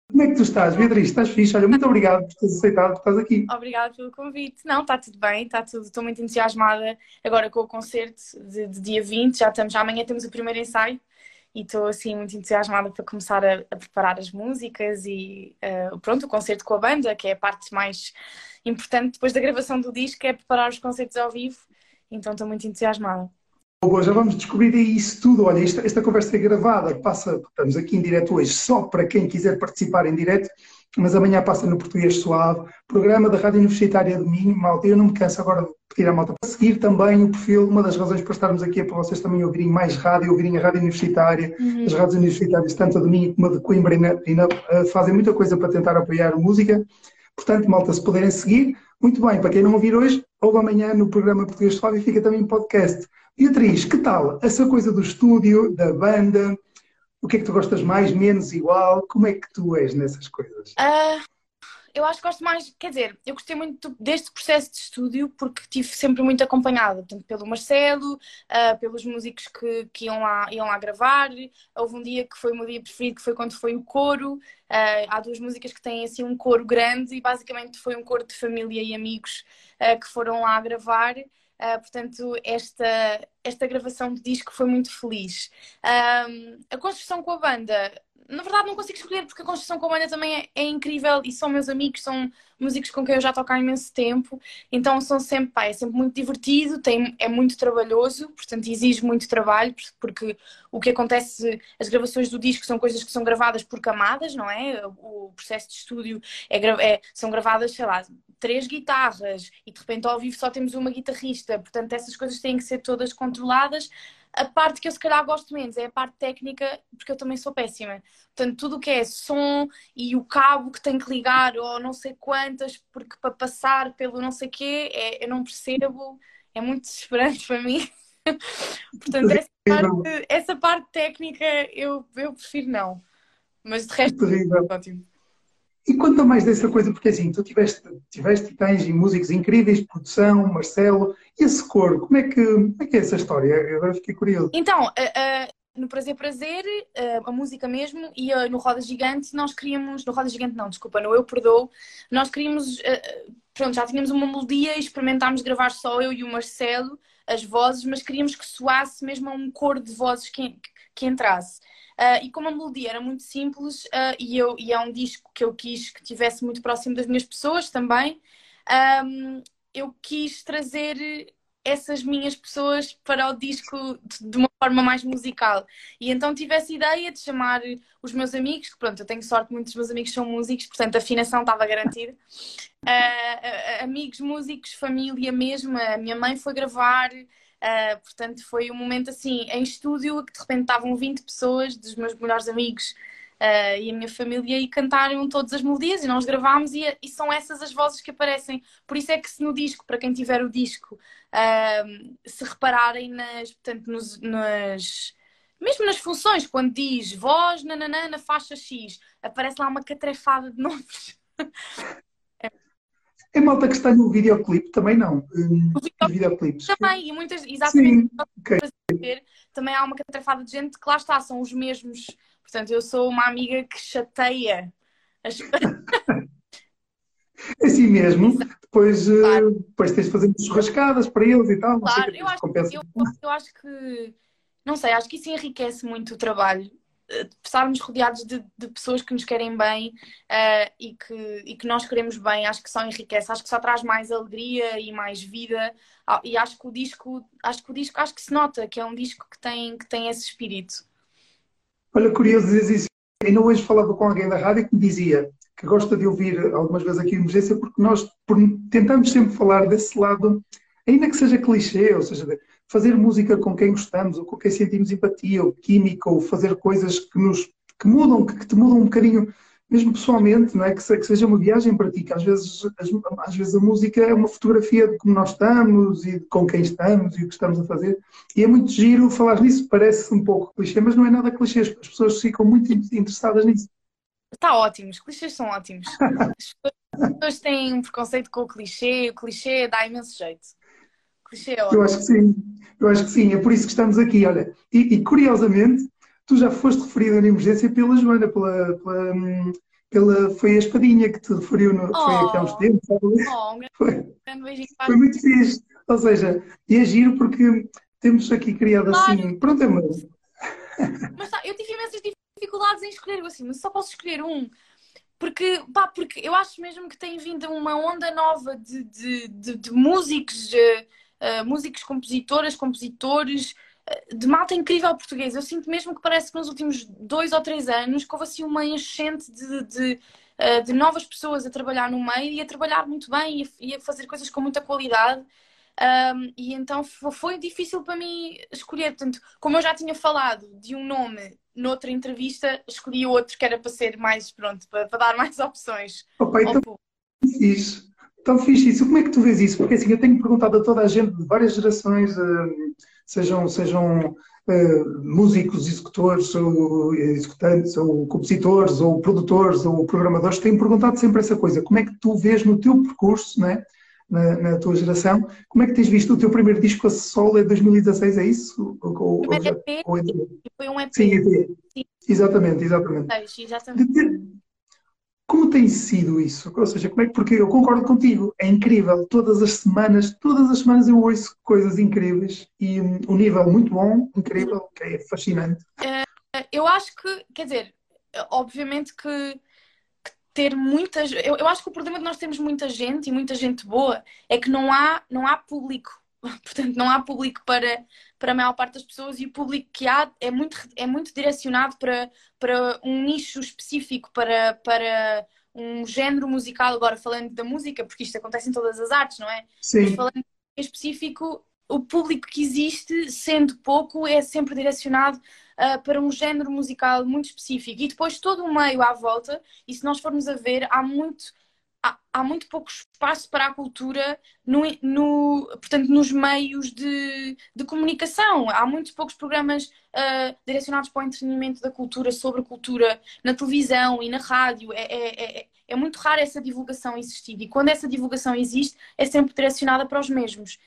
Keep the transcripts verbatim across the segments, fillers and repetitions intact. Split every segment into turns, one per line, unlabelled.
Como é que tu estás, Beatriz? Estás fixe? Olha, muito obrigado por teres aceitado, por estás aqui.
Obrigada pelo convite. Não, está tudo bem, está tudo. Estou muito entusiasmada agora com o concerto de, de dia vinte. Já estamos, já amanhã temos o primeiro ensaio e estou assim muito entusiasmada para começar a, a preparar as músicas e uh, pronto, o concerto com a banda, que é a parte mais importante depois da gravação do disco, é preparar os concertos ao vivo. Então estou muito entusiasmada.
Boa, já vamos descobrir aí isso tudo. Olha, esta, esta conversa é gravada, passa, estamos aqui em direto hoje, só para quem quiser participar em direto, mas amanhã passa no Português Suave, programa da Rádio Universitária de Minho, malta. Eu não me canso agora de pedir à malta para seguir também o perfil. Uma das razões para estarmos aqui é para vocês também ouvirem mais rádio, ouvirem a Rádio Universitária.
Uhum.
As rádios universitárias, tanto a de Minho como a de Coimbra, ainda fazem muita coisa para tentar apoiar a música. Portanto, malta, se puderem seguir, muito bem. Para quem não ouvir hoje, ouve amanhã no programa Português Suave e fica também em podcast. Beatriz, que tal essa coisa do estúdio, da banda? O que é que tu gostas mais, menos, igual? Como é que tu és nessas coisas?
Uh, eu acho que gosto mais, quer dizer, eu gostei muito deste processo de estúdio porque estive sempre muito acompanhada, portanto, pelo Marcelo, uh, pelos músicos que, que iam, lá, iam lá gravar. Houve um dia que foi o meu dia preferido, que foi quando foi o coro. Uh, há duas músicas que têm assim um coro grande e basicamente foi um coro de família e amigos uh, que foram lá gravar. Uh, portanto, esta, esta gravação de disco foi muito feliz. Um, a construção com a banda, na verdade não consigo escolher porque a construção com a banda também é, é incrível e são meus amigos, são músicos com quem eu já toco há imenso tempo, então são sempre, pá, é sempre muito divertido, tem, é muito trabalhoso, portanto exige muito trabalho, porque o que acontece, as gravações do disco são coisas que são gravadas por camadas, não é? O processo de estúdio é, é, são gravadas, sei lá, três guitarras e de repente ao vivo só temos uma guitarrista, portanto essas coisas têm que ser todas controladas. A parte que eu se calhar gosto menos é a parte técnica, porque eu também sou péssima. Portanto, tudo o que é som e o cabo que tem que ligar ou não sei quantas, porque para passar pelo não sei quê, é, eu não percebo, é muito desesperante para mim. Portanto, essa parte, essa parte técnica eu, eu prefiro não. Mas de resto, é ótimo.
E conta mais dessa coisa, porque assim, tu tiveste, tiveste e tens músicos incríveis, produção, Marcelo, e esse coro, como é que, como é, que é essa história? Eu agora fiquei curioso.
Então, uh, uh, no Prazer Prazer, uh, a música mesmo, e uh, no Roda Gigante nós queríamos, no Roda Gigante não, desculpa, no Eu Perdoo, nós queríamos, uh, pronto, já tínhamos uma melodia e experimentámos gravar só eu e o Marcelo, as vozes, mas queríamos que soasse mesmo a um coro de vozes que, que, que entrasse. Uh, e como a melodia era muito simples, uh, e, eu, e é um disco que eu quis que estivesse muito próximo das minhas pessoas também, um, eu quis trazer essas minhas pessoas para o disco de, de uma forma mais musical. E então tive essa ideia de chamar os meus amigos, que pronto, eu tenho sorte, muitos dos meus amigos são músicos, portanto a afinação estava garantida. Uh, uh, amigos, músicos, família mesmo, a minha mãe foi gravar. Uh, portanto, foi um momento assim, em estúdio, que de repente estavam vinte pessoas, dos meus melhores amigos uh, e a minha família, e cantaram todas as melodias e nós gravámos, e, e são essas as vozes que aparecem. Por isso é que se no disco, para quem tiver o disco, uh, se repararem nas, portanto, nos, nas, mesmo nas funções, quando diz voz nananã, na faixa X, aparece lá uma catrefada de nomes.
É malta que está no videoclipe também não?
O
Os videoclipes.
também, e muitas, exatamente,
Sim, okay.
fazer, também há uma catrafada de gente que lá está, são os mesmos. Portanto, eu sou uma amiga que chateia as...
É assim mesmo. Depois,
Claro.
uh, depois tens de fazer churrascadas para eles e tal.
Claro,
Não sei
eu acho, eu, eu acho que, não sei, acho que isso enriquece muito o trabalho. De estarmos rodeados de, de pessoas que nos querem bem uh, e, que, e que nós queremos bem, acho que só enriquece, acho que só traz mais alegria e mais vida. E acho que o disco, acho que o disco, acho que se nota que é um disco que tem, que tem esse espírito.
Olha, curioso dizer isso. Ainda hoje falava com alguém da rádio que me dizia que gosta de ouvir algumas vezes aqui em Emergência porque nós tentamos sempre falar desse lado, ainda que seja clichê, ou seja, fazer música com quem gostamos, ou com quem sentimos empatia, ou química, ou fazer coisas que nos que mudam, que, que te mudam um bocadinho, mesmo pessoalmente, não é? Que, que seja uma viagem para ti, que às vezes, às, às vezes a música é uma fotografia de como nós estamos e de com quem estamos e o que estamos a fazer. E é muito giro falar nisso, parece um pouco clichê, mas não é nada clichê, as pessoas ficam muito interessadas nisso.
Está ótimo, os clichês são ótimos. As pessoas, as pessoas têm um preconceito com o clichê, o clichê dá imenso jeito. O clichê é ótimo.
Eu acho que sim, eu acho que sim, é por isso que estamos aqui, olha. E, e curiosamente, tu já foste referida na emergência pela Joana, pela, pela, pela, foi a Espadinha que te referiu, no, foi aqui há uns
Oh,
tempos, sabe?
oh, um
Foi,
grande beijinho para
foi
a
muito fixe. Ou seja, e é giro porque temos aqui criado
Claro,
assim, pronto, é uma,
mas tá, eu tive imensas dificuldades em escolher, assim, mas só posso escolher um. Porque, pá, porque eu acho mesmo que tem vindo uma onda nova de, de, de, de músicos, eh, eh, músicos, compositoras, compositores, eh, de malta incrível portuguesa. Eu sinto mesmo que parece que nos últimos dois ou três anos que houve assim uma enchente de, de, eh, de novas pessoas a trabalhar no meio e a trabalhar muito bem e a, e a fazer coisas com muita qualidade. Um, e então fo- foi difícil para mim escolher. Portanto, como eu já tinha falado de um nome noutra entrevista, escolhi outro que era para ser mais, pronto, para, para dar mais opções
opa,
ao
então
público.
fixe. Tão fixe isso. Como é que tu vês isso? Porque assim, eu tenho perguntado a toda a gente de várias gerações, eh, sejam, sejam eh, músicos, executores, ou executantes, ou compositores, ou produtores, ou programadores, tenho perguntado sempre essa coisa. Como é que tu vês no teu percurso, né, na, na tua geração, como é que tens visto o teu primeiro disco a solo em dois mil e dezasseis, é isso? Ou, ou, ou
Primeiro
já,
E P
ou é-
e foi um
sim, é,
E P.
é.
Sim,
Exatamente, exatamente.
seis, exatamente.
De ter- Como tem sido isso? Ou seja, como é que, porque eu concordo contigo, é incrível, todas as semanas, todas as semanas eu ouço coisas incríveis e um, um nível muito bom, incrível, que é fascinante.
Eu acho que, quer dizer, obviamente que ter muitas. Eu, eu acho que o problema de nós termos muita gente e muita gente boa é que não há, não há público. Portanto, não há público para, para a maior parte das pessoas e o público que há é muito, é muito direcionado para, para um nicho específico, para, para um género musical. Agora, falando da música, porque isto acontece em todas as artes, não é? Mas
Sim,
falando em específico, o público que existe, sendo pouco, é sempre direcionado uh, para um género musical muito específico. E depois todo o meio à volta, e se nós formos a ver, há muito, há, há muito pouco espaço para a cultura no, no, portanto, nos meios de, de comunicação. Há muito poucos programas uh, direcionados para o entretenimento da cultura, sobre a cultura, na televisão e na rádio. É, é, é, é muito raro essa divulgação existir. E quando essa divulgação existe, é sempre direcionada para os mesmos.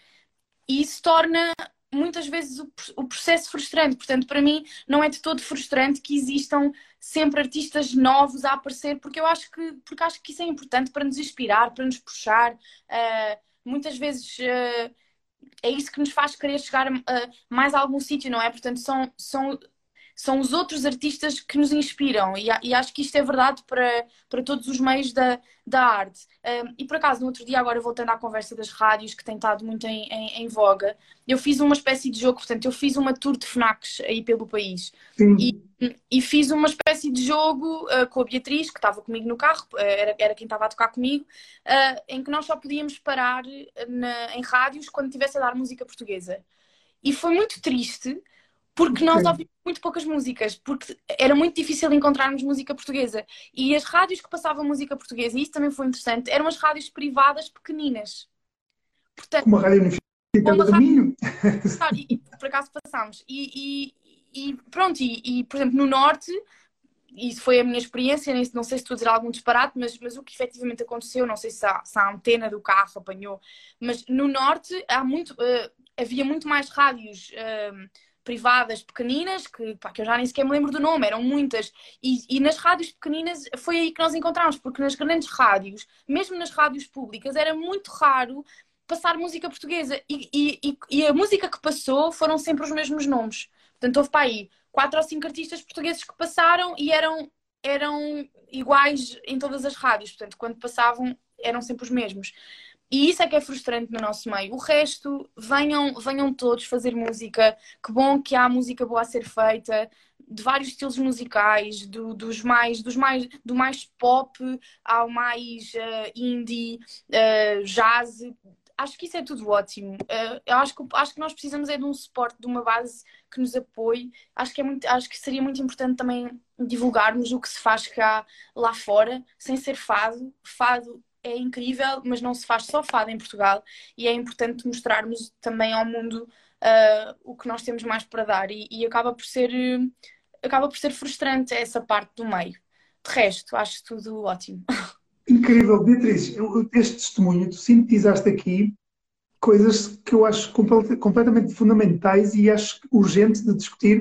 E isso torna muitas vezes o, o processo frustrante. Portanto, para mim, não é de todo frustrante que existam sempre artistas novos a aparecer, porque eu acho que, porque acho que isso é importante para nos inspirar, para nos puxar. Uh, muitas vezes uh, é isso que nos faz querer chegar a, a mais a algum sítio, não é? Portanto, são, são são os outros artistas que nos inspiram e, e acho que isto é verdade para, para todos os meios da, da arte. Um, e por acaso, no outro dia, agora voltando à conversa das rádios, que tem estado muito em, em, em voga, eu fiz uma espécie de jogo, portanto, eu fiz uma tour de FNACs aí pelo país. E,
sim,
e fiz uma espécie de jogo uh, com a Beatriz, que estava comigo no carro, uh, era, era quem estava a tocar comigo, uh, em que nós só podíamos parar na, em rádios quando estivesse a dar música portuguesa. E foi muito triste porque nós
ok.
ouvimos muito poucas músicas, porque era muito difícil encontrarmos música portuguesa. E as rádios que passavam música portuguesa, e isso também foi interessante, eram as rádios privadas pequeninas. Portanto,
Como a Rádio
como
Unificada
a
do
rádio,
Minho.
e, e por acaso passámos. E, e, e pronto, e, e, por exemplo, no Norte, isso foi a minha experiência, não sei se estou a dizer algum disparate, mas, mas o que efetivamente aconteceu, não sei se a, se a antena do carro apanhou, mas no Norte há muito, uh, havia muito mais rádios uh, privadas pequeninas, que, pá, que eu já nem sequer me lembro do nome, eram muitas, e, e nas rádios pequeninas foi aí que nós encontramos, porque nas grandes rádios, mesmo nas rádios públicas, era muito raro passar música portuguesa, e, e, e a música que passou foram sempre os mesmos nomes. Portanto, houve para aí quatro ou cinco artistas portugueses que passaram e eram, eram iguais em todas as rádios. Portanto, quando passavam, eram sempre os mesmos. E isso é que é frustrante no nosso meio. O resto, venham, venham todos fazer música. Que bom que há música boa a ser feita, de vários estilos musicais, do, dos mais, dos mais, do mais pop ao mais uh, indie, uh, jazz. Acho que isso é tudo ótimo. Uh, eu acho que, acho que nós precisamos é de um suporte, de uma base que nos apoie. Acho que, é muito, acho que seria muito importante também divulgarmos o que se faz cá lá fora, sem ser fado. Fado é incrível, mas não se faz só fado em Portugal e é importante mostrarmos também ao mundo uh, o que nós temos mais para dar e, e acaba por ser uh, acaba por ser frustrante essa parte do meio. De resto, acho tudo ótimo.
Incrível, Beatriz, eu- este testemunho, tu sintetizaste aqui coisas que eu acho complet- completamente fundamentais e acho urgente de discutir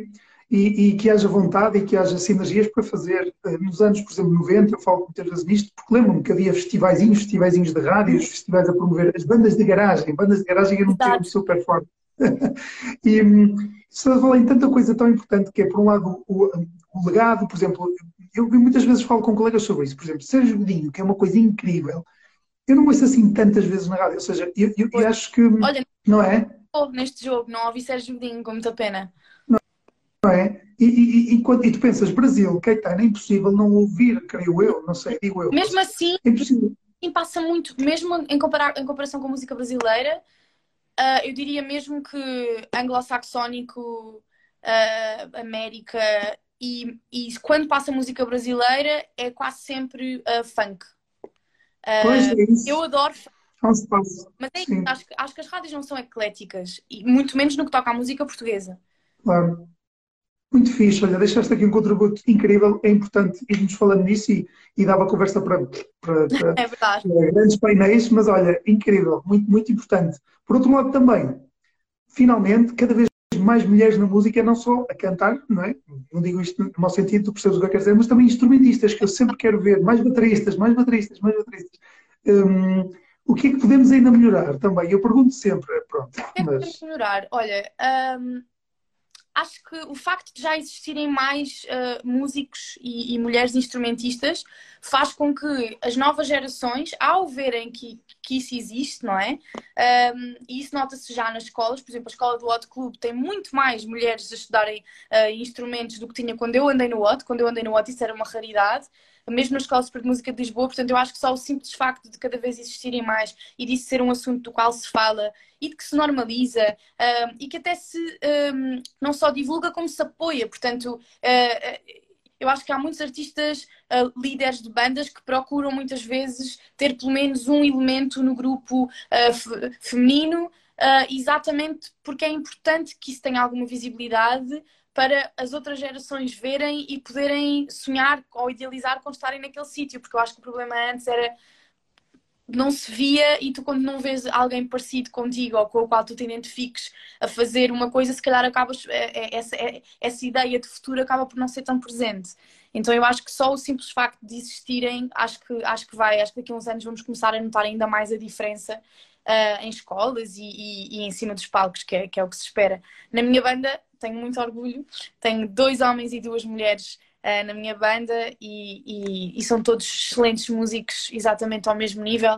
e, e que haja vontade e que haja sinergias para fazer. Eh, Nos anos, por exemplo, noventa, eu falo muitas vezes nisto, porque lembro-me que havia festivaizinhos, festivaizinhos de rádios, festivais a promover as bandas de garagem. Bandas de garagem era um termo
Exato.
super forte. E hum, se fala em tanta coisa tão importante que é, por um lado, o, o legado, por exemplo, eu muitas vezes falo com colegas sobre isso, por exemplo, Sérgio Godinho, que é uma coisa incrível. Eu não ouço assim tantas vezes na rádio, ou seja, eu, eu, eu
Pois.
acho que,
Olha,
não é?
não neste jogo, não ouvi Sérgio Godinho, com muita pena.
Não é? E, e, e, quando, e tu pensas, Brasil, Caetano, é impossível não ouvir, creio eu, não sei, digo eu,
Mesmo assim,
é impossível.
passa muito, mesmo em, comparar, em comparação com a música brasileira, uh, eu diria mesmo que anglo-saxónico, uh, América, e, e quando passa música brasileira é quase sempre uh, funk.
Pois
Uh,
é
eu
isso,
adoro funk,
há um espaço,
mas é,
sim,
acho, que- acho que as rádios não são ecléticas, e muito menos no que toca à música portuguesa.
claro. Muito fixe, olha, deixaste aqui um contributo incrível, é importante irmos falando nisso e, e dava conversa para, para, para,
É verdade.
para grandes painéis, mas olha, incrível, muito, muito importante. Por outro lado também, finalmente, cada vez mais mulheres na música, não só a cantar, não é? Não digo isto no mau sentido, tu percebes o que eu quero dizer, mas também instrumentistas, que eu sempre quero ver, mais bateristas, mais bateristas, mais bateristas. Hum, o que é que podemos ainda melhorar também? Eu pergunto sempre, pronto,
O que é que podemos
mas
melhorar? Olha, um, acho que o facto de já existirem mais uh, músicos e, e mulheres instrumentistas faz com que as novas gerações, ao verem que, que isso existe, não é? Um, e isso nota-se já nas escolas, por exemplo, a escola do Hot Club tem muito mais mulheres a estudarem uh, instrumentos do que tinha quando eu andei no Hot. Quando eu andei no Hot isso era uma raridade. Mesmo na Escola Superior de Música de Lisboa, portanto, eu acho que só o simples facto de cada vez existirem mais e disso ser um assunto do qual se fala e de que se normaliza, um, e que até se um, não só divulga como se apoia. Portanto, uh, eu acho que há muitos artistas, uh, líderes de bandas que procuram muitas vezes ter pelo menos um elemento no grupo uh, feminino, uh, exatamente porque é importante que isso tenha alguma visibilidade para as outras gerações verem e poderem sonhar ou idealizar com estarem naquele sítio, porque eu acho que o problema antes era não se via e tu quando não vês alguém parecido contigo ou com o qual tu te identifiques a fazer uma coisa, se calhar acabas, essa, essa ideia de futuro acaba por não ser tão presente. Então eu acho que só o simples facto de existirem, acho que, acho que vai, acho que daqui a uns anos vamos começar a notar ainda mais a diferença uh, em escolas e, e, e em cima dos palcos, que é, que é o que se espera. Na minha banda tenho muito orgulho, tenho dois homens e duas mulheres Uh, na minha banda e, e, e são todos excelentes músicos exatamente ao mesmo nível,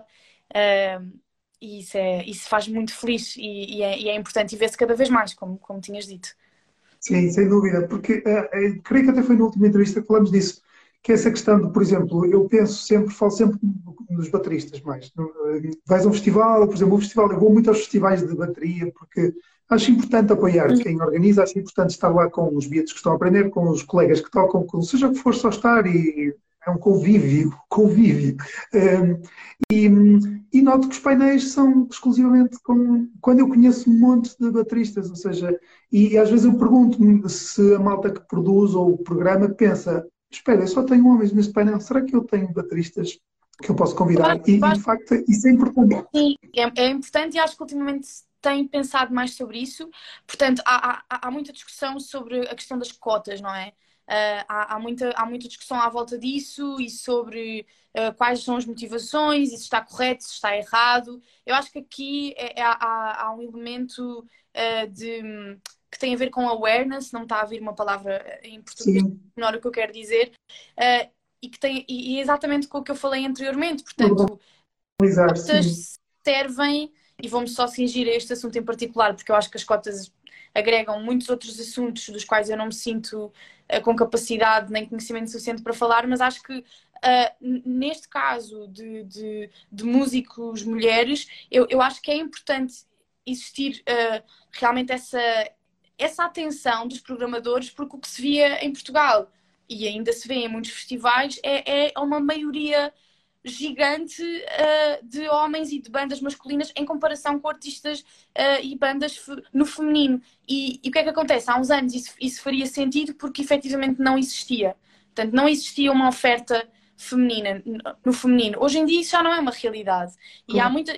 uh, e isso, é, isso faz muito feliz e, e, é, e é importante e vê-se cada vez mais, como, como tinhas dito.
sim, sem dúvida, porque uh, uh, creio que até foi na última entrevista que falamos disso, que é essa questão de, por exemplo, eu penso sempre, falo sempre nos bateristas mais. No, uh, vais a um festival, por exemplo, um festival, eu vou muito aos festivais de bateria, porque acho importante apoiar quem organiza, acho importante estar lá com os miúdos que estão a aprender, com os colegas que tocam, com, seja o que for, só estar e é um convívio, convívio. Um, e, e noto que os painéis são exclusivamente com, quando eu conheço um monte de bateristas, ou seja, e, e às vezes eu pergunto-me se a malta que produz ou o programa pensa, espera, eu só tenho homens neste painel, será que eu tenho bateristas que eu posso convidar? E, e de facto isso é importante.
Sim, é, é importante e acho que ultimamente tem pensado mais sobre isso. Portanto, há, há, há muita discussão sobre a questão das cotas, não é? Uh, há, há, muita, há muita discussão à volta disso e sobre uh, quais são as motivações, se está correto, se está errado. Eu acho que aqui é, é, há, há um elemento uh, de, que tem a ver com awareness, não me está a vir uma palavra em português,
Sim,
menor o que eu quero dizer, uh, e que tem, e, e é exatamente com o que eu falei anteriormente. Portanto,
organizar, sim.
cotas servem, e vou-me só cingir a este assunto em particular, porque eu acho que as cotas agregam muitos outros assuntos dos quais eu não me sinto uh, com capacidade nem conhecimento suficiente para falar, mas acho que uh, neste caso de, de, de músicos mulheres, eu, eu acho que é importante existir uh, realmente essa, essa atenção dos programadores, porque o que se via em Portugal e ainda se vê em muitos festivais é, é uma maioria gigante uh, de homens e de bandas masculinas em comparação com artistas uh, e bandas fe no feminino. E, e o que é que acontece? Há uns anos isso, isso faria sentido porque efetivamente não existia. Portanto, não existia uma oferta feminina no feminino. Hoje em dia isso já não é uma realidade. E há muita, e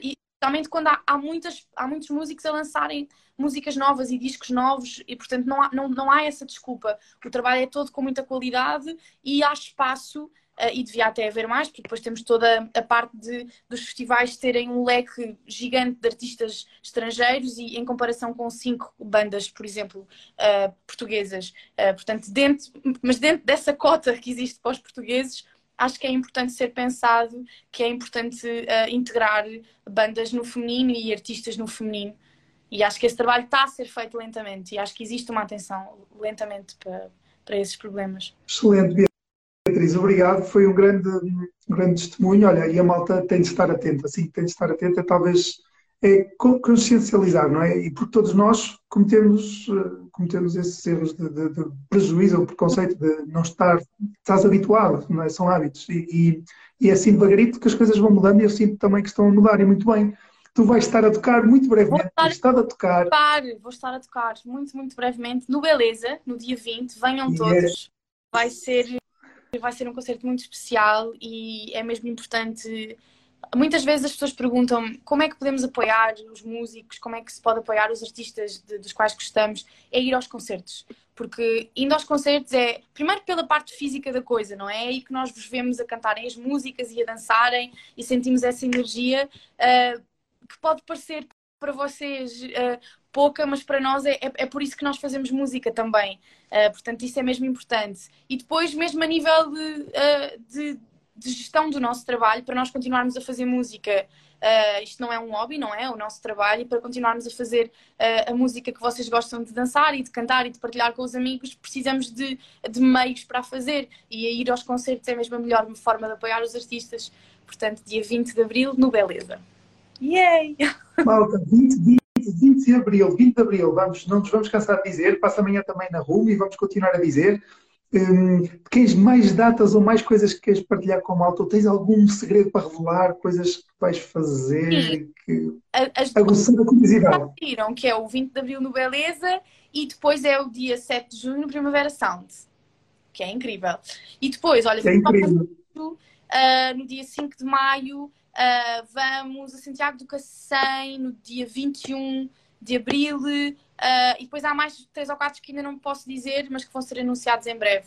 especialmente quando há, há, muitas, há muitos músicos a lançarem músicas novas e discos novos e, portanto, não há, não, não há essa desculpa. O trabalho é todo com muita qualidade e há espaço, uh, e devia até haver mais, porque depois temos toda a parte de, dos festivais terem um leque gigante de artistas estrangeiros e em comparação com cinco bandas, por exemplo, uh, portuguesas. Uh, portanto, dentro, mas dentro dessa cota que existe para os portugueses, acho que é importante ser pensado que é importante uh, integrar bandas no feminino e artistas no feminino. E acho que esse trabalho está a ser feito lentamente e acho que existe uma atenção lentamente para, para esses problemas.
Excelente, Beatriz, obrigado. Foi um grande, um grande testemunho. Olha, e a malta tem de estar atenta, sim, tem de estar atenta, talvez é consciencializar, não é? E porque todos nós cometemos, cometemos esses erros de, de, de prejuízo ou preconceito de não estar, estás habituado, não é? São hábitos. E, e, e é assim devagarito que as coisas vão mudando e eu sinto também que estão a mudar e muito bem. Tu vais estar a tocar muito brevemente,
Vou estar,
a tocar.
Vou estar a tocar muito, muito brevemente no Beleza, no dia vinte. Venham
E
todos. É... Vai ser, vai ser um concerto muito especial e é mesmo importante. Muitas vezes as pessoas perguntam como é que podemos apoiar os músicos, como é que se pode apoiar os artistas de, dos quais gostamos. É ir aos concertos. Porque indo aos concertos é, primeiro pela parte física da coisa, não é? É aí que nós vos vemos a cantarem as músicas e a dançarem e sentimos essa energia. Uh, que pode parecer para vocês uh, pouca, mas para nós é, é, é por isso que nós fazemos música também. Uh, portanto, isso é mesmo importante. E depois, mesmo a nível de, uh, de, de gestão do nosso trabalho, para nós continuarmos a fazer música, uh, isto não é um hobby, não é? O nosso trabalho, e para continuarmos a fazer uh, a música que vocês gostam de dançar e de cantar e de partilhar com os amigos, precisamos de, de meios para a fazer. E a ir aos concertos é mesmo a melhor forma de apoiar os artistas. Portanto, dia vinte de abril, no Beleza. Yay!
Malta, vinte, vinte, vinte de abril, vinte de abril, vamos, não nos vamos cansar de dizer, passa amanhã também na rua e vamos continuar a dizer. Um, queres mais datas ou mais coisas que queres partilhar com a malta? Ou tens algum segredo para revelar, coisas que vais fazer?
Sim.
Que...
As
aguçar a curiosidade.
Viram que é o vinte de abril no Beleza e depois é o dia sete de junho no Primavera Sound, que é incrível. E depois, olha,
é incrível.
Uh, no dia cinco de maio uh, vamos a Santiago do Cacém, no dia vinte e um de abril, uh, e depois há mais três ou quatro que ainda não posso dizer, mas que vão ser anunciados em breve.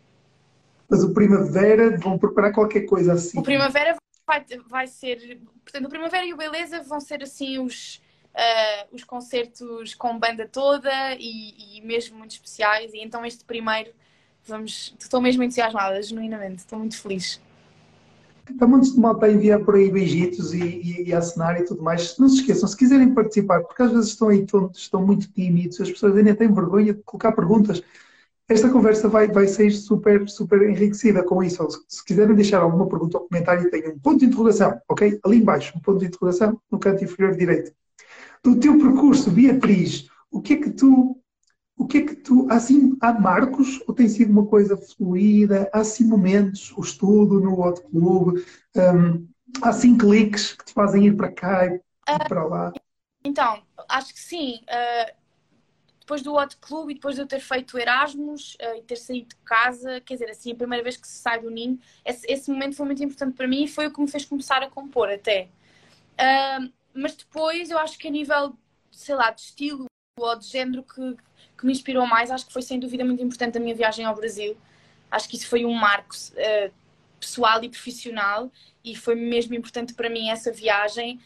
Mas o Primavera, vão preparar qualquer coisa assim?
O Primavera vai, vai ser... Portanto, o Primavera e o Beleza vão ser assim os, uh, os concertos com banda toda e, e mesmo muito especiais, e então este primeiro, vamos, estou mesmo entusiasmada, genuinamente, estou muito feliz.
Está montes de malta a enviar por aí beijitos e, e, e a assinar e tudo mais. Não se esqueçam, se quiserem participar, porque às vezes estão aí estão, estão muito tímidos, as pessoas ainda têm vergonha de colocar perguntas. Esta conversa vai, vai ser super, super enriquecida com isso. Se quiserem deixar alguma pergunta ou comentário, tenham um ponto de interrogação, ok? Ali embaixo, um ponto de interrogação no canto inferior direito. Do teu percurso, Beatriz, o que é que tu... O que é que tu... Há, assim, há marcos ou tem sido uma coisa fluida? Há assim momentos, o estudo no Hot Club, um, há assim cliques que te fazem ir para cá e
uh,
para lá?
Então, acho que sim. Uh, depois do Hot Club e depois de eu ter feito Erasmus uh, e ter saído de casa, quer dizer, assim, a primeira vez que se sai do ninho, esse, esse momento foi muito importante para mim e foi o que me fez começar a compor até. Uh, mas depois, eu acho que a nível, sei lá, de estilo ou de género que que me inspirou mais, acho que foi sem dúvida muito importante a minha viagem ao Brasil. Acho que isso foi um marco uh, pessoal e profissional e foi mesmo importante para mim essa viagem,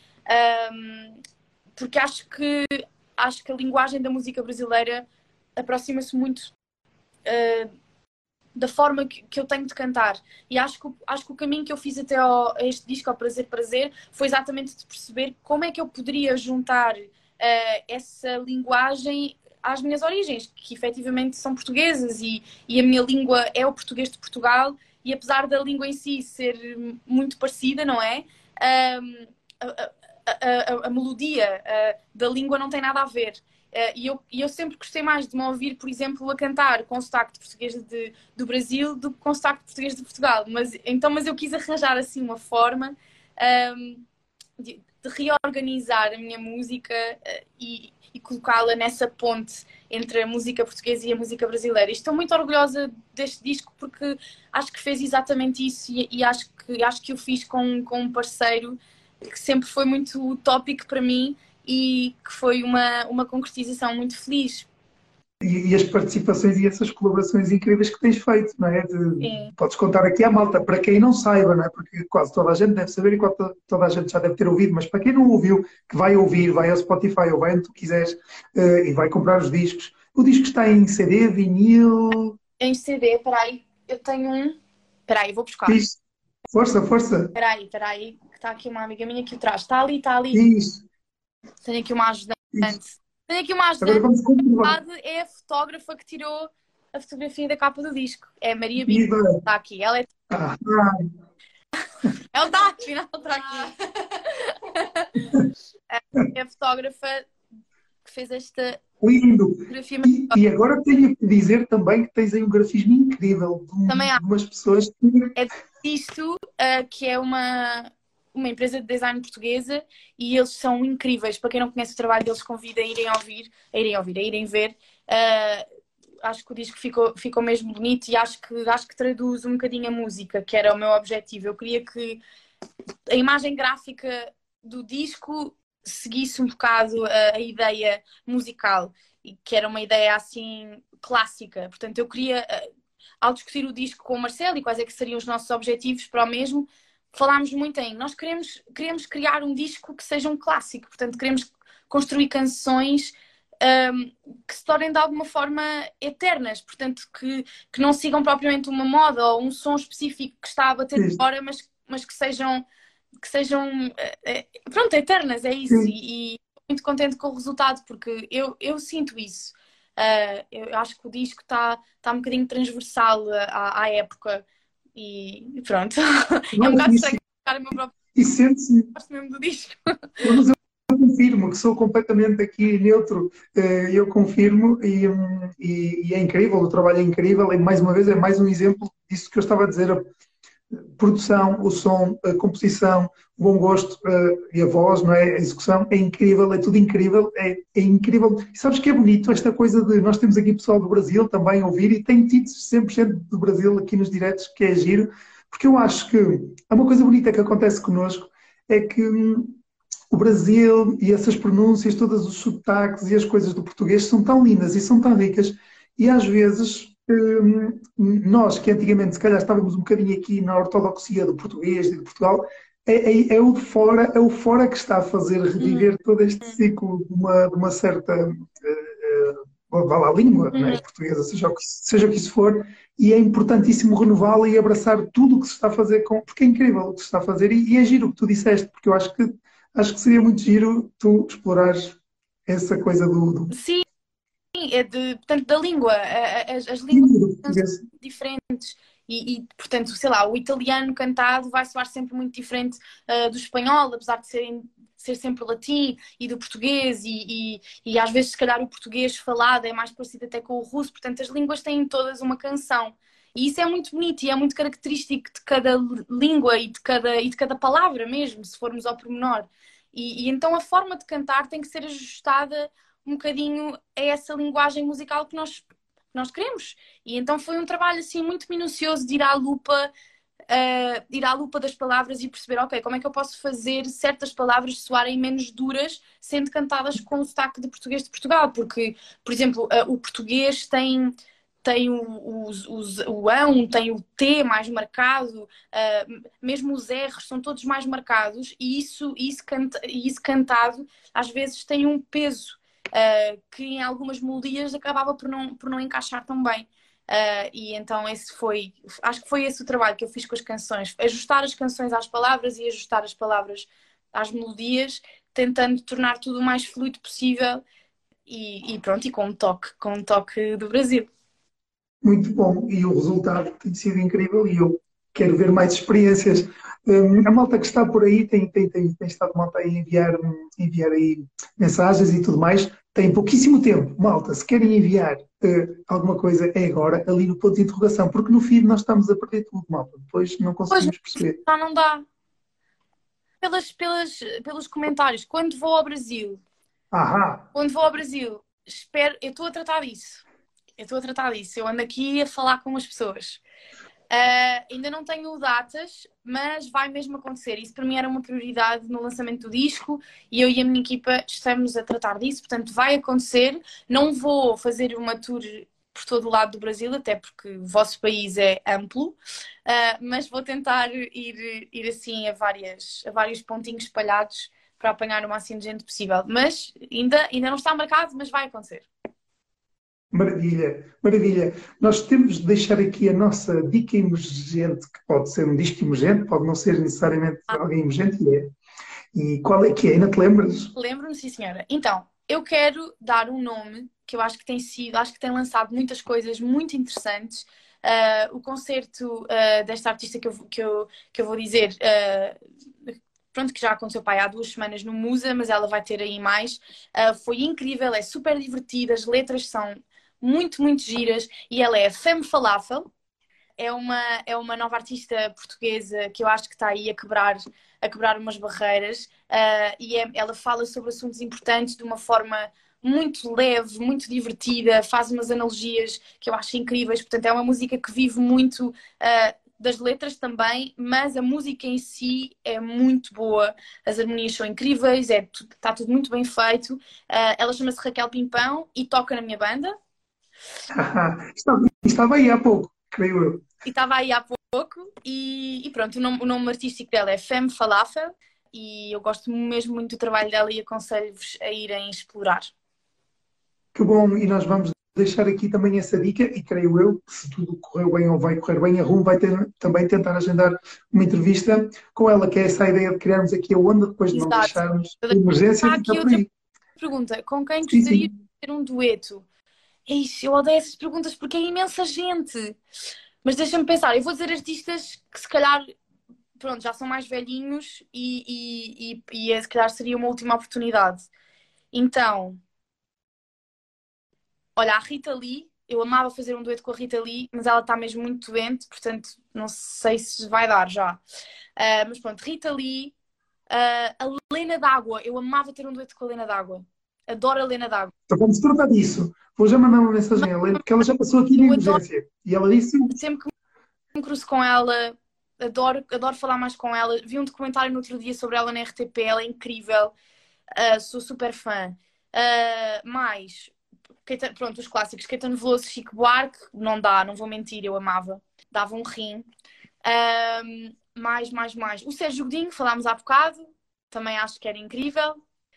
um, porque acho que, acho que a linguagem da música brasileira aproxima-se muito uh, da forma que, que eu tenho de cantar. E acho que, acho que o caminho que eu fiz até ao, a este disco, ao Prazer Prazer, foi exatamente de perceber como é que eu poderia juntar uh, essa linguagem às minhas origens, que efetivamente são portuguesas e, e a minha língua é o português de Portugal e apesar da língua em si ser muito parecida, não é? Um, a, a, a, a melodia uh, da língua não tem nada a ver. Uh, e, eu, e eu sempre gostei mais de me ouvir, por exemplo, a cantar com sotaque de português de, do Brasil do que com sotaque de português de Portugal. Mas, então, mas eu quis arranjar assim uma forma um, de, de reorganizar a minha música uh, e e colocá-la nessa ponte entre a música portuguesa e a música brasileira. E estou muito orgulhosa deste disco porque acho que fez exatamente isso e, e acho, que, acho que o fiz com, com um parceiro que sempre foi muito utópico para mim e que foi uma, uma concretização muito feliz.
E, e as participações e essas colaborações incríveis que tens feito, não é? De-
Sim,
podes contar aqui à malta, para quem não saiba, não é? Porque quase toda a gente deve saber e quase to- toda a gente já deve ter ouvido, mas para quem não ouviu, que vai ouvir, vai ao Spotify ou vai onde tu quiseres, eh, e vai comprar os discos. O disco está em C D, vinil.
em C D, peraí, eu tenho um. Peraí, vou buscar.
Fiz. Força, força.
Peraí, peraí, que está aqui uma amiga minha aqui atrás. Está ali, está ali.
Isso,
Tenho aqui uma ajudante.
isso.
Tenho aqui uma
Agora
ajudante.
vamos comprovar.
Na verdade, é a fotógrafa que tirou a fotografia da capa do disco. É a Maria Bito.
Viva!
Está aqui. Ela é...
Ah, ah,
Ela está aqui, não está aqui. É a fotógrafa que fez esta
lindo!
fotografia.
E, e agora tenho que dizer também que tens aí um grafismo incrível de, um-
Também há.
de umas pessoas que.
É isto, uh, que é uma, uma empresa de design portuguesa e eles são incríveis. Para quem não conhece o trabalho deles, convido a irem ouvir, a irem ouvir, a irem ver. Uh, acho que o disco ficou, ficou mesmo bonito e acho que, acho que traduz um bocadinho a música, que era o meu objetivo. Eu queria que a imagem gráfica do disco seguisse um bocado a, a ideia musical, e que era uma ideia assim clássica. Portanto, eu queria, ao discutir o disco com o Marcelo e quais é que seriam os nossos objetivos para o mesmo, falámos muito em, nós queremos, queremos criar um disco que seja um clássico, portanto queremos construir canções um, que se tornem de alguma forma eternas, portanto que, que não sigam propriamente uma moda ou um som específico que está a bater de
Sim,
fora, mas, mas que sejam, que sejam é, pronto, eternas, é isso,
sim.
e, e estou muito contente com o resultado, porque eu, eu sinto isso. Uh, eu acho que o disco está tá um bocadinho transversal à, à época e pronto. É um
Olha
bocado
isso.
estranho tocar o meu próprio
E sente-se.
gosto mesmo do disco.
Mas eu confirmo que sou completamente aqui neutro. Eh, Eu confirmo e, hum, e- e é incrível, o trabalho é incrível. E mais uma vez é mais um exemplo disso que eu estava a dizer. A produção, o som, a composição, o bom gosto eh, e a voz, não é? A execução é incrível, é tudo incrível, é, é incrível. E sabes que é bonito esta coisa de nós temos aqui pessoal do Brasil também a ouvir e tem tido sempre gente do Brasil aqui nos diretos, que é giro, porque eu acho que há uma coisa bonita que acontece connosco, é que hum, o Brasil e essas pronúncias, todos os sotaques e as coisas do português são tão lindas e são tão ricas, e às vezes hum, nós que antigamente se calhar estávamos um bocadinho aqui na ortodoxia do português e de Portugal, é, é- é o de fora, é o fora que está a fazer
Uhum,
reviver todo este ciclo de uma, de uma certa eh, vá lá, língua, não é?
uhum.
Portuguesa, seja o que, seja o que isso for, e é importantíssimo renová-la e abraçar tudo o que se está a fazer, com, porque é incrível o que se está a fazer, e, e é giro o que tu disseste, porque eu acho que acho que seria muito giro tu explorares essa coisa do, do,
Sim, é de, portanto, da língua. A- a- As, as línguas
do
são
português.
diferentes. E, e, portanto, sei lá, o italiano cantado vai soar sempre muito diferente uh, do espanhol, apesar de serem, ser sempre latim, e do português, e, e, e às vezes, se calhar, o português falado é mais parecido até com o russo. Portanto, as línguas têm todas uma canção. E isso é muito bonito e é muito característico de cada língua e de cada, e de cada palavra mesmo, se formos ao pormenor. E, e então a forma de cantar tem que ser ajustada um bocadinho a essa linguagem musical que nós, que nós queremos. E então foi um trabalho assim muito minucioso de ir à lupa, uh, ir à lupa das palavras e perceber, ok, como é que eu posso fazer certas palavras soarem menos duras sendo cantadas com o sotaque de português de Portugal, porque, por exemplo, uh, o português tem tem o, os, os, o ão, tem o T mais marcado, uh, mesmo os R's são todos mais marcados e isso, isso, canta, isso cantado às vezes tem um peso uh, que em algumas melodias acabava por não, por não encaixar tão bem. Uh, e então esse foi, acho que foi esse o trabalho que eu fiz com as canções, ajustar as canções às palavras e ajustar as palavras às melodias, tentando tornar tudo o mais fluido possível e, e pronto, e com um toque, com um toque do Brasil.
Muito bom, e o resultado tem sido incrível e eu quero ver mais experiências. Hum, a malta que está por aí tem, tem, tem, tem estado malta a enviar, hum, enviar aí mensagens e tudo mais. Tem pouquíssimo tempo, malta. Se querem enviar uh, alguma coisa, é agora, ali no ponto de interrogação, porque no feed nós estamos a perder tudo, malta. Depois não
Pois
conseguimos perceber.
já não dá. Pelas, pelas, pelos comentários, quando vou ao Brasil,
Ahá,
quando vou ao Brasil, espero, eu estou a tratar disso. Eu estou a tratar disso. Eu ando aqui a falar com as pessoas. Uh, ainda não tenho datas, mas vai mesmo acontecer. Isso para mim era uma prioridade no lançamento do disco e eu e a minha equipa estamos a tratar disso, portanto vai acontecer. Não vou fazer uma tour por todo o lado do Brasil, até porque o vosso país é amplo, uh, mas vou tentar ir, ir assim a, várias, a vários pontinhos espalhados para apanhar o máximo de gente possível. Mas ainda, ainda não está marcado, mas vai acontecer.
Maravilha, maravilha. Nós temos de deixar aqui a nossa dica emergente, que pode ser um disco emergente, pode não ser necessariamente
Ah,
alguém emergente, e é. E qual é que é? Ainda te lembras?
lembro-me, sim, senhora. Então, eu quero dar um nome que eu acho que tem sido, acho que tem lançado muitas coisas muito interessantes. Uh, o concerto uh, desta artista que eu, que eu, que eu vou dizer, uh, pronto, que já aconteceu pá, há duas semanas no Musa, mas ela vai ter aí mais. Uh, foi incrível, é super divertida, as letras são muito, muito giras e ela é a Femme Falafel. É uma, é uma nova artista portuguesa que eu acho que está aí a quebrar, a quebrar umas barreiras uh, e é, ela fala sobre assuntos importantes de uma forma muito leve, muito divertida, faz umas analogias que eu acho incríveis. Portanto, é uma música que vive muito uh, das letras também, mas a música em si é muito boa. As harmonias são incríveis, é, está tudo muito bem feito. Uh, ela chama-se Raquel Pimpão e toca na minha banda.
Estava, estava aí há pouco, creio eu.
E estava aí há pouco e, e pronto, o nome, o nome artístico dela é Femme Falafel e eu gosto mesmo muito do trabalho dela e aconselho-vos a irem explorar.
Que bom, e nós vamos deixar aqui também essa dica, e creio eu que se tudo correu bem ou vai correr bem, a Rum vai ter, também tentar agendar uma entrevista com ela, que é essa ideia de criarmos aqui a onda, depois de não
Exato.
deixarmos a emergência
Há
ficar
aqui
por
outra
aí.
pergunta. Com quem
Sim,
gostaria de
sim.
ter um dueto? Ixi, eu odeio essas perguntas porque é imensa gente. Mas deixa-me pensar, eu vou dizer artistas que se calhar, pronto, já são mais velhinhos e, e, e, e é, se calhar seria uma última oportunidade. Então, olha, a Rita Lee, eu amava fazer um dueto com a Rita Lee, mas ela está mesmo muito doente, portanto não sei se vai dar já. Uh, mas pronto, Rita Lee, uh, a Lena D'Água, eu amava ter um dueto com a Lena D'Água. Adoro a Lena D'Água.
Então vamos tratar disso. Vou já mandar uma
Mas
mensagem a ela, porque ela já passou aqui na
eu adoro,
emergência. E ela disse,
sempre que me cruzo com ela, adoro, adoro falar mais com ela. Vi um documentário no outro dia sobre ela na R T P, ela é incrível, uh, sou super fã. Uh, mais, Caetano- pronto, os clássicos, Caetano Veloso, Chico Buarque, não dá, não vou mentir, eu amava. Dava um rim. Um, mais, mais, mais. O Sérgio Godinho, falámos há bocado, também acho que era incrível.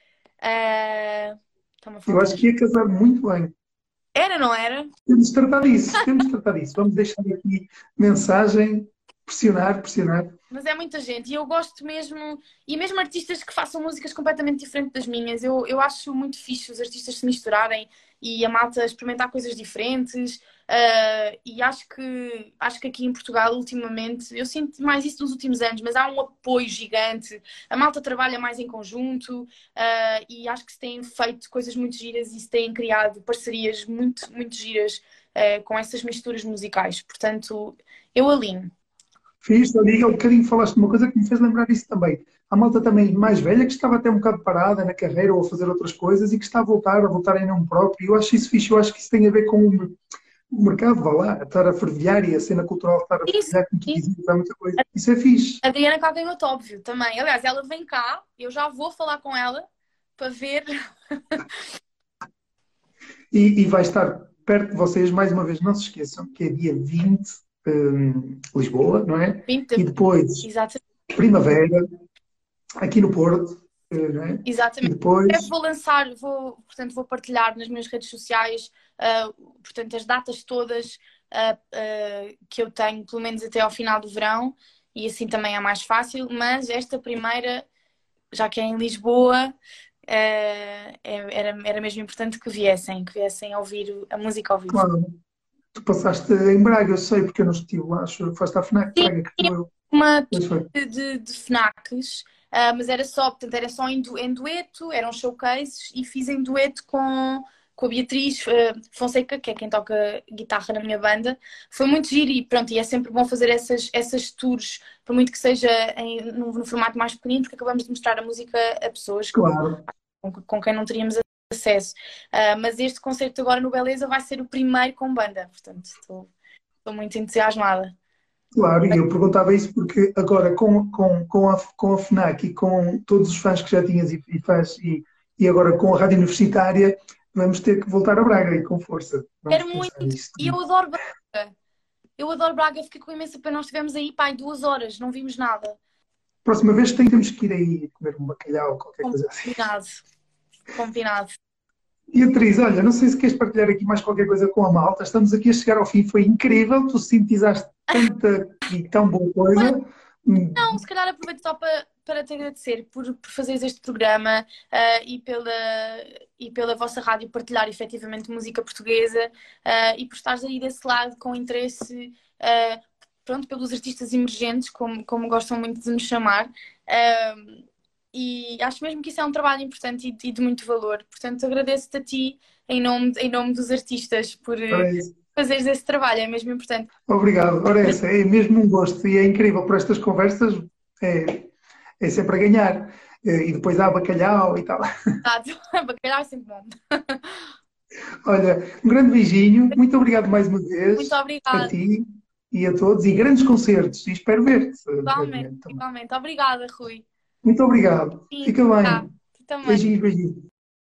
Uh, Está-me a
eu acho
faltar.
que ia casar muito bem.
Era, não era?
Temos de tratar disso, temos de tratar disso. Vamos deixar aqui mensagem, pressionar, pressionar.
Mas é muita gente e eu gosto mesmo, e mesmo artistas que façam músicas completamente diferentes das minhas. Eu, eu acho muito fixe os artistas se misturarem e a malta experimentar coisas diferentes. Uh, e acho que, acho que aqui em Portugal, ultimamente, eu sinto mais isso nos últimos anos, mas há um apoio gigante. A malta trabalha mais em conjunto, uh, e acho que se têm feito coisas muito giras e se têm criado parcerias muito, muito giras, uh, com essas misturas musicais. Portanto, eu alinho.
Fiz, ali, há um bocadinho falaste de uma coisa que me fez lembrar isso também. Há malta também mais velha que estava até um bocado parada na carreira ou a fazer outras coisas e que está a voltar, a voltar em nome próprio. Eu acho isso fixe, eu acho que isso tem a ver com o o mercado, vá lá, a estar a fervilhar e a cena cultural estar a
Isso,
fervilhar, como tu
isso.
dizias, há muita coisa. Isso é fixe.
A Adriana Calcanhoto, óbvio, também. Aliás, ela vem cá, eu já vou falar com ela para ver.
E, e vai estar perto de vocês, mais uma vez, não se esqueçam que é dia vinte, hum, Lisboa, não é?
vinte de
E
abril.
depois,
Exatamente.
primavera, aqui no Porto, eh, não é? E
Exatamente. Eu
depois,
vou lançar, vou, portanto, vou partilhar nas minhas redes sociais, uh, portanto, as datas todas uh, uh, que eu tenho, pelo menos até ao final do verão, e assim também é mais fácil. Mas esta primeira, já que é em Lisboa, uh, é- era, era mesmo importante que viessem, que viessem a ouvir a música ao vivo.
claro, tu passaste em Braga, eu sei, porque eu não estive lá, acho que foste à FNAC
Sim,
Braga, que tu eu.
uma
Pois foi.
tour de, de FNACs, ah, mas era só, portanto, era só em, du- em dueto, eram showcases e fiz em dueto com, com a Beatriz ah, Fonseca, que é quem toca guitarra na minha banda. Foi muito giro e pronto, e é sempre bom fazer essas, essas tours, por muito que seja em, no, no formato mais pequenino, porque acabamos de mostrar a música a pessoas
Claro.
com, com quem não teríamos acesso. Ah, mas este concerto agora no Beleza vai ser o primeiro com banda, portanto, estou estou muito entusiasmada.
Claro, e eu perguntava isso porque agora com, com, com, a, com a FNAC e com todos os fãs que já tinhas e, e fãs e, e agora com a rádio universitária, vamos ter que voltar a Braga e com força. Vamos
Quero
pensar
muito.
nisto.
E eu adoro Braga. Eu adoro Braga, fiquei com imensa pena. Nós estivemos aí, pai, duas horas, não vimos nada.
Próxima vez tem- temos que ir aí comer um bacalhau ou qualquer coisa assim.
Combinado. Combinado.
E a Teresa, olha, não sei se queres partilhar aqui mais qualquer coisa com a malta. Estamos aqui a chegar ao fim, foi incrível, tu sintetizaste tanta e tão boa
Olha,
coisa. Hum,
não, se calhar aproveito só para, para te agradecer por, por fazeres este programa ah, e, pela, e pela vossa rádio partilhar efetivamente música portuguesa ah, e por estares aí desse lado com interesse, ah, pronto, pelos artistas emergentes, como, como gostam muito de nos chamar. Ah, e acho mesmo que isso é um trabalho importante e, de e de muito valor. Portanto, agradeço-te a ti em nome, em nome dos artistas por eh,
Ora é isso.
fazeres esse trabalho, é mesmo importante.
Obrigado. Ora, essa é mesmo um gosto e é incrível por estas conversas, é, é sempre a ganhar. Eh, E depois há bacalhau e tal.
Bacalhau é sempre bom.
Olha, um grande beijinho, muito obrigado mais uma
Muito
vez a
obrigada.
ti e a todos e grandes concertos e espero ver-te
Igualmente,
brevemente também.
igualmente. Obrigada, Rui.
Muito obrigado.
Sim,
Fica
tá.
bem.
Tu também.
Beijinhos, beijinhos.